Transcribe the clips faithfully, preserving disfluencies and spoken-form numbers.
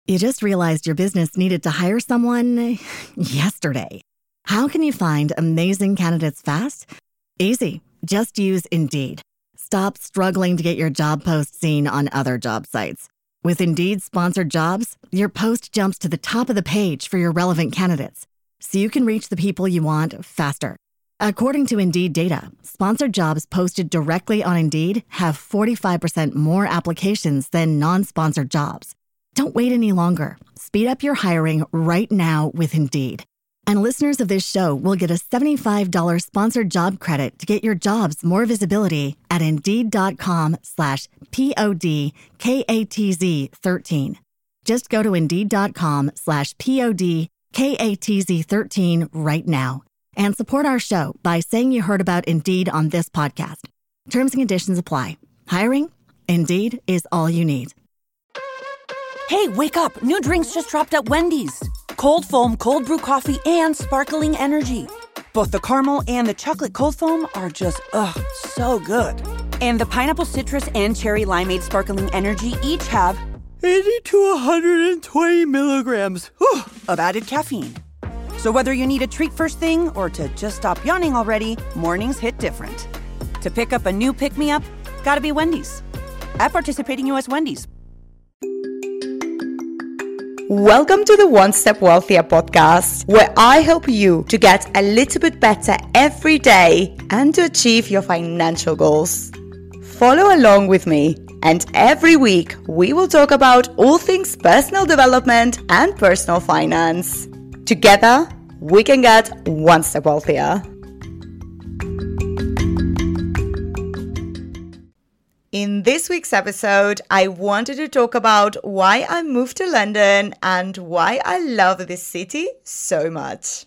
You just realized your business needed to hire someone yesterday. How can you find amazing candidates fast? Easy. Just use Indeed. Stop struggling to get your job post seen on other job sites. With Indeed sponsored jobs, your post jumps to the top of the page for your relevant candidates, so you can reach the people you want faster. According to Indeed data, sponsored jobs posted directly on Indeed have forty-five percent more applications than non-sponsored jobs. Don't wait any longer. Speed up your hiring right now with Indeed. And listeners of this show will get a seventy-five dollars sponsored job credit to get your jobs more visibility at Indeed.com slash P-O-D-K-A-T-Z 13. Just go to Indeed.com slash P-O-D-K-A-T-Z 13 right now and support our show by saying you heard about Indeed on this podcast. Terms and conditions apply. Hiring? Indeed is all you need. Hey, wake up. New drinks just dropped at Wendy's. Cold foam, cold brew coffee, and sparkling energy. Both the caramel and the chocolate cold foam are just, ugh, so good. And the pineapple citrus and cherry limeade sparkling energy each have eighty to one hundred twenty milligrams whew, of added caffeine. So whether you need a treat first thing or to just stop yawning already, mornings hit different. To pick up a new pick-me-up, gotta be Wendy's. At participating U S Wendy's. Welcome to the One Step Wealthier podcast, where I help you to get a little bit better every day and to achieve your financial goals. Follow along with me, and every week we will talk about all things personal development and personal finance. Together, we can get one step wealthier. In this week's episode, I wanted to talk about why I moved to London and why I love this city so much.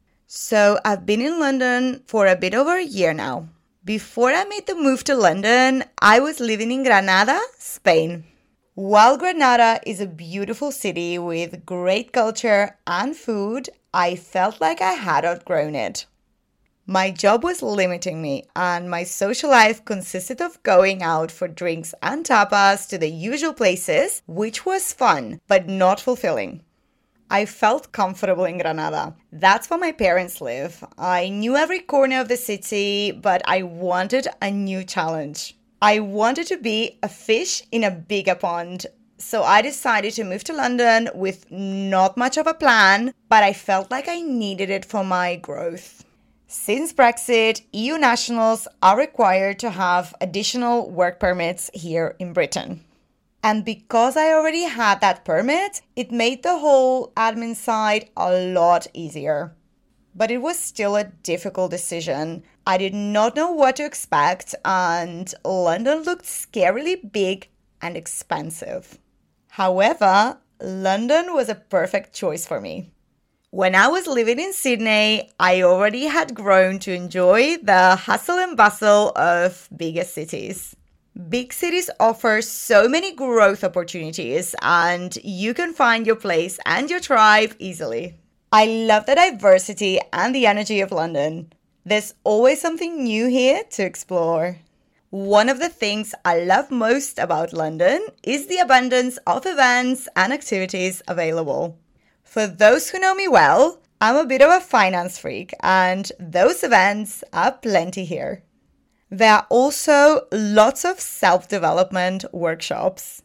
So I've been in London for a bit over a year now. Before I made the move to London, I was living in Granada, Spain. While Granada is a beautiful city with great culture and food, I felt like I had outgrown it. My job was limiting me, and my social life consisted of going out for drinks and tapas to the usual places, which was fun, but not fulfilling. I felt comfortable in Granada. That's where my parents live. I knew every corner of the city, but I wanted a new challenge. I wanted to be a fish in a bigger pond. So I decided to move to London with not much of a plan, but I felt like I needed it for my growth. Since Brexit, E U nationals are required to have additional work permits here in Britain. And because I already had that permit, it made the whole admin side a lot easier. But it was still a difficult decision. I did not know what to expect, and London looked scarily big and expensive. However, London was a perfect choice for me. When I was living in Sydney, I already had grown to enjoy the hustle and bustle of bigger cities. Big cities offer so many growth opportunities, and you can find your place and your tribe easily. I love the diversity and the energy of London. There's always something new here to explore. One of the things I love most about London is the abundance of events and activities available. For those who know me well, I'm a bit of a finance freak, and those events are plenty here. There are also lots of self-development workshops.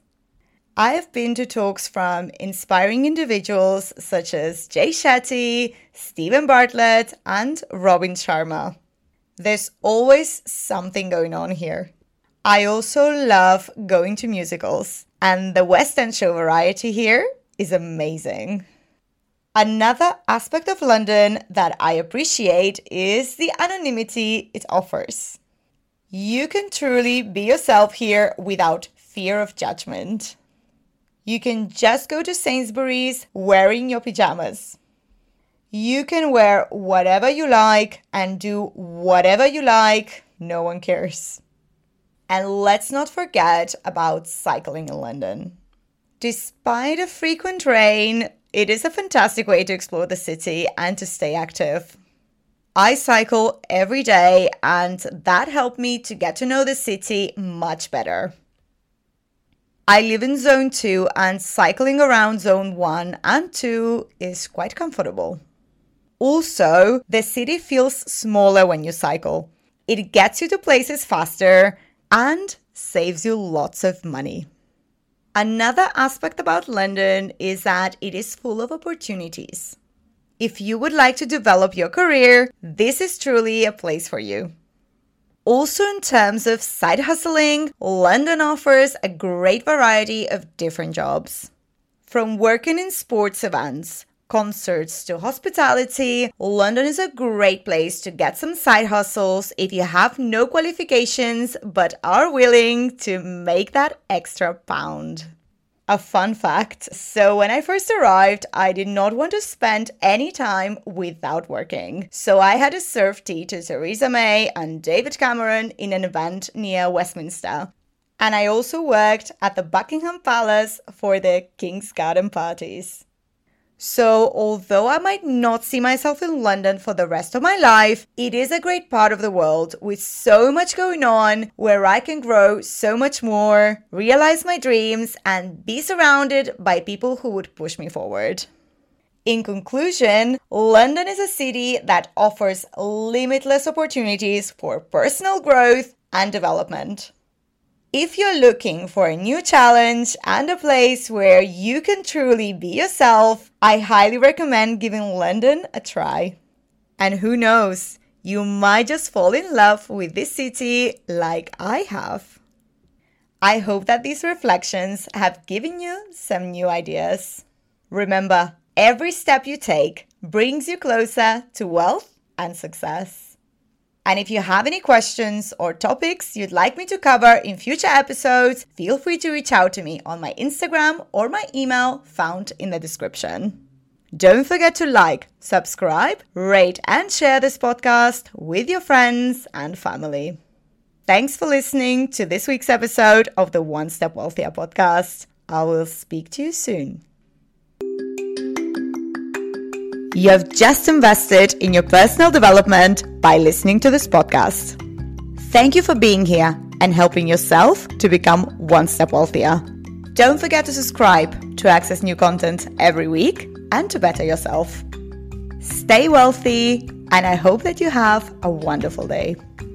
I have been to talks from inspiring individuals such as Jay Shetty, Stephen Bartlett, and Robin Sharma. There's always something going on here. I also love going to musicals, and the West End show variety here is amazing. Another aspect of London that I appreciate is the anonymity it offers. You can truly be yourself here without fear of judgment. You can just go to Sainsbury's wearing your pajamas. You can wear whatever you like and do whatever you like. No one cares. And let's not forget about cycling in London. Despite a frequent rain, it is a fantastic way to explore the city and to stay active. I cycle every day, and that helped me to get to know the city much better. I live in zone two and cycling around zone one and two is quite comfortable. Also, the city feels smaller when you cycle. It gets you to places faster and saves you lots of money. Another aspect about London is that it is full of opportunities. If you would like to develop your career, this is truly a place for you. Also, in terms of side hustling, London offers a great variety of different jobs. From working in sports events, concerts to hospitality, London is a great place to get some side hustles if you have no qualifications but are willing to make that extra pound. A fun fact, so when I first arrived, I did not want to spend any time without working. So I had to serve tea to Theresa May and David Cameron in an event near Westminster. And I also worked at the Buckingham Palace for the King's Garden parties. So although I might not see myself in London for the rest of my life, it is a great part of the world with so much going on where I can grow so much more, realize my dreams, and be surrounded by people who would push me forward. In conclusion, London is a city that offers limitless opportunities for personal growth and development. If you're looking for a new challenge and a place where you can truly be yourself, I highly recommend giving London a try. And who knows, you might just fall in love with this city like I have. I hope that these reflections have given you some new ideas. Remember, every step you take brings you closer to wealth and success. And if you have any questions or topics you'd like me to cover in future episodes, feel free to reach out to me on my Instagram or my email found in the description. Don't forget to like, subscribe, rate, and share this podcast with your friends and family. Thanks for listening to this week's episode of the One Step Wealthier podcast. I will speak to you soon. You have just invested in your personal development by listening to this podcast. Thank you for being here and helping yourself to become one step wealthier. Don't forget to subscribe to access new content every week and to better yourself. Stay wealthy, and I hope that you have a wonderful day.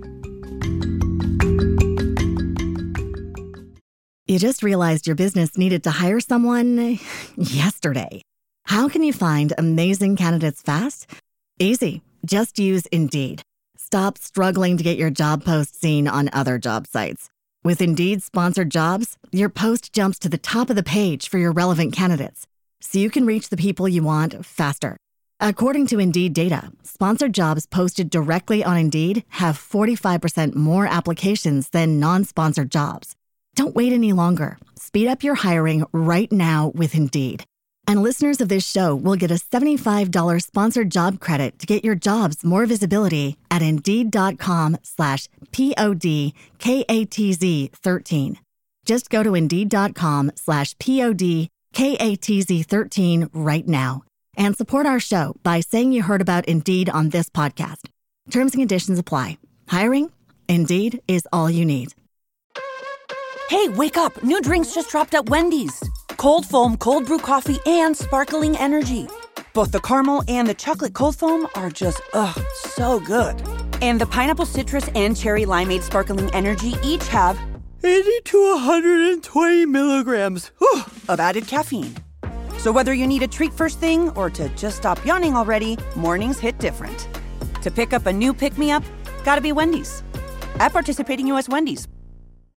You just realized your business needed to hire someone yesterday. How can you find amazing candidates fast? Easy. Just use Indeed. Stop struggling to get your job post seen on other job sites. With Indeed sponsored jobs, your post jumps to the top of the page for your relevant candidates, so you can reach the people you want faster. According to Indeed data, sponsored jobs posted directly on Indeed have forty-five percent more applications than non-sponsored jobs. Don't wait any longer. Speed up your hiring right now with Indeed. And listeners of this show will get a seventy-five dollars sponsored job credit to get your jobs more visibility at Indeed.com slash P-O-D-K-A-T-Z 13. Just go to Indeed.com slash P-O-D-K-A-T-Z 13 right now and support our show by saying you heard about Indeed on this podcast. Terms and conditions apply. Hiring? Indeed is all you need. Hey, wake up. New drinks just dropped at Wendy's. Cold foam, cold brew coffee, and sparkling energy. Both the caramel and the chocolate cold foam are just, ugh, so good. And the pineapple citrus and cherry limeade sparkling energy each have eighty to one hundred twenty milligrams whew, of added caffeine. So whether you need a treat first thing or to just stop yawning already, mornings hit different. To pick up a new pick-me-up, gotta be Wendy's. At participating U S Wendy's.